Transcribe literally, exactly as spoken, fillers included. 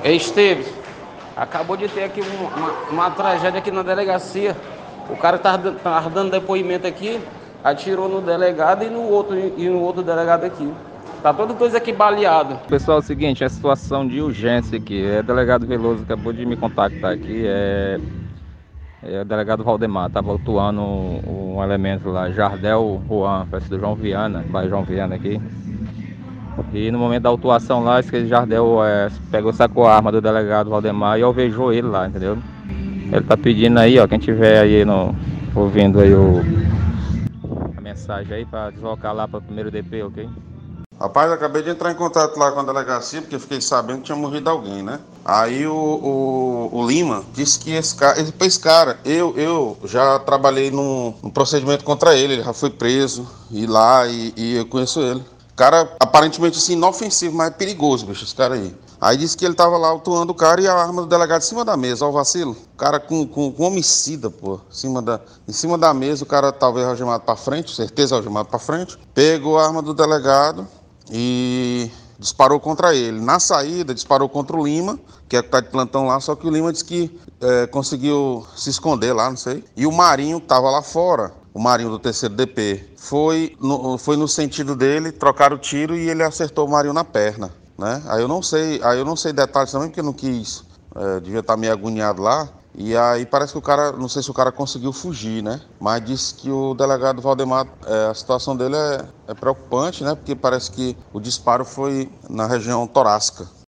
Esteves, acabou de ter aqui um- uma, uma tragédia aqui na delegacia. O cara que tava, dan- tava dando depoimento aqui, atirou no delegado e no outro, e no outro delegado aqui. Tá todos dois aqui baleados. Pessoal, é o seguinte, é situação de urgência aqui. É o delegado Veloso acabou de me contactar aqui. É, é o delegado Valdemar, estava atuando um, um elemento lá, Jardel Juan, parece do João Viana, vai João Viana aqui. E no momento da autuação lá, esse Jardel é, pegou, sacou a arma do delegado Valdemar e alvejou ele lá, entendeu? Ele tá pedindo aí, ó, quem tiver aí no, ouvindo aí o, a mensagem aí para deslocar lá para o primeiro D P, ok? Rapaz, eu acabei de entrar em contato lá com a delegacia, porque fiquei sabendo que tinha morrido alguém, né? Aí o, o, o Lima disse que esse cara, esse, esse cara eu, eu já trabalhei num, num procedimento contra ele, ele já foi preso, e lá, e, e eu conheço ele. Cara, aparentemente assim, inofensivo, mas é perigoso, bicho, esse cara aí. Aí disse que ele tava lá autuando o cara e a arma do delegado em cima da mesa, ó o vacilo. O cara com, com, com homicida, pô, em cima, da, em cima da mesa, o cara talvez algemado pra frente, certeza algemado pra frente. Pegou a arma do delegado e disparou contra ele. Na saída, disparou contra o Lima, que é o que tá de plantão lá, só que o Lima disse que é, conseguiu se esconder lá, não sei. E o Marinho que tava lá fora, o Marinho do terceiro D P, foi no, foi no sentido dele, trocaram o tiro e ele acertou o Marinho na perna, né? Aí eu não sei, aí eu não sei detalhes também, porque eu não quis, é, devia estar meio agoniado lá. E aí parece que o cara, não sei se o cara conseguiu fugir, né? Mas disse que o delegado Valdemar, é, a situação dele é, é preocupante, né? Porque parece que o disparo foi na região torácica.